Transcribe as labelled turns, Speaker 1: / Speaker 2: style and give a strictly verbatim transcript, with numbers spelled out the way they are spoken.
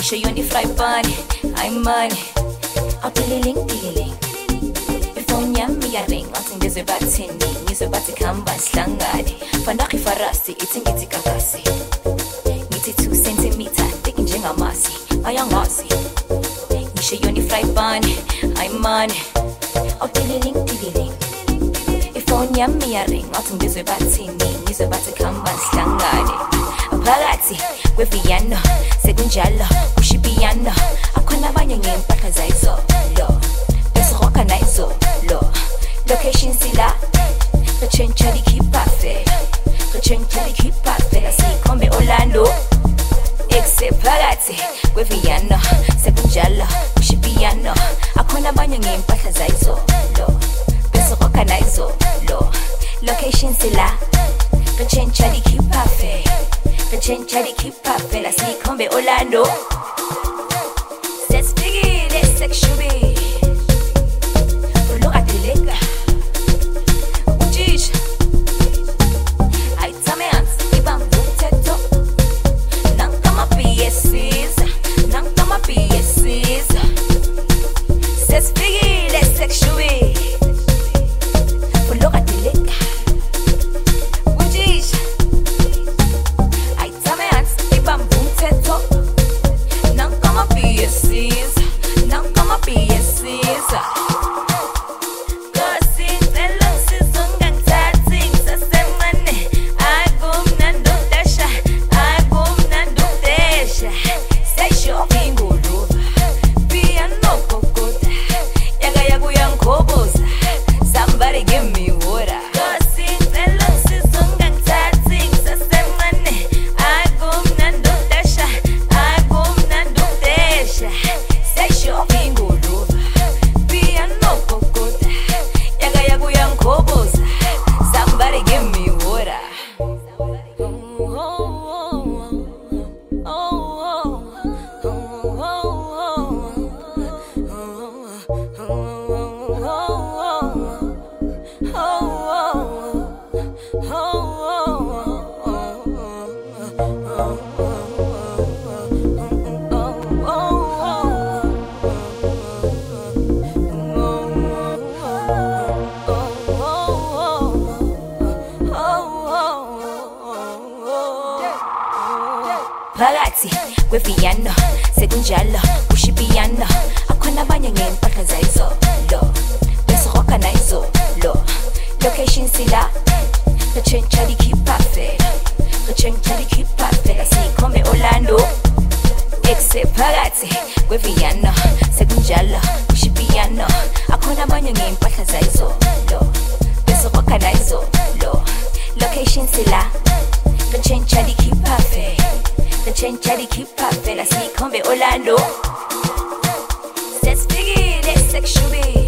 Speaker 1: ngisho yona ifrypan I'm money awudiling diling ifoni yami yaring athi ngizwe bathini ngizwe bathi khamba sihlangane fanaki farasi ithi ngithi kakasi ngithi two centimeter thick njengamasi ayangazi ngisho yona ifrypan I'm money awudiling diling ifoni yami yaring athi ngizwe bathini ngizwe bathi khamba sihlangane phakathi kweViano sekunjalo ushipiyano akhona abanye ngempahla zayizo lo besiroka nayizo lo location sila rechencha likhipafe rechencha likhipafe lasikhombe Orlando except phakathi kweViano sekunjalo ushipiyano akhona abanye ngempahla zayizo lo besiroka nayizo lo location sila rechencha likhipafe rechencha likhipafe lasikhombe Orlando sesifike sexually look at the leg ujisha aitamans ibambu teto nankama pieces nankama pieces sesifike sexually look at the leg ujisha Nang kama P S Cs, nang kama P S Cs. Kasi telang sisunggang tating sa semane. Agum nandutesha, agum nandutesha. Say shopping gulu, piano kokota. Yaga yagu yang kobosa. Somebody give me water. Kasi telang sisunggang tating sa semane. Agum nandutesha. Say shopping gulu piano kokota yaga yagu yang kobosa somebody give me water phakathi kweViano sekunjalo ushipiyano akhona abanye ngempahla zayizo lo besiroka nayizo lo location sila rechencha likhipafe rechencha likhipafe lasikhombe Orlando except phakathi kweViano sekunjalo ushipiyano akhona abanye ngempahla zayizo lo besiroka nayizo lo location sila rechencha likhipafe rechencha likhipafe lasikhombe Orlando sesifike sexually